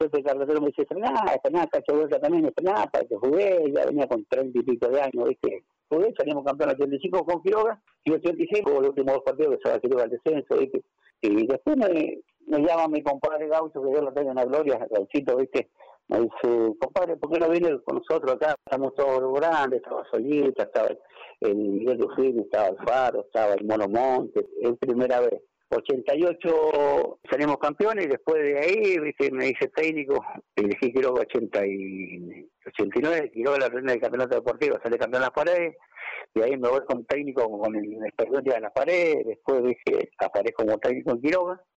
Pepe Carretero me dice, frená, Cacho Huerta también, frená, para que jugué, ya venía con 30 y pico de años, ¿viste? Jugué, salimos campeón 85 con Quiroga, y 85, los últimos 2 partidos que se va Quiroga al descenso, ¿viste? Y después me llama mi compadre Gaucho, que Dios lo tenga en la gloria, Gauchito, ¿viste? Me dice, compadre, ¿por qué no viene con nosotros acá? Estamos todos grandes, estaba Solita, estaba el Miguel Rufino, estaba Alfaro, estaba el Mono Montes, es primera vez. 88 salimos campeones y después de ahí, ¿viste? Me dice técnico, elegí Quiroga 89, Quiroga la reina del campeonato deportivo, sale campeón en las paredes, y ahí me voy con técnico con el experiencia en las paredes, después dije, aparezco como técnico en Quiroga,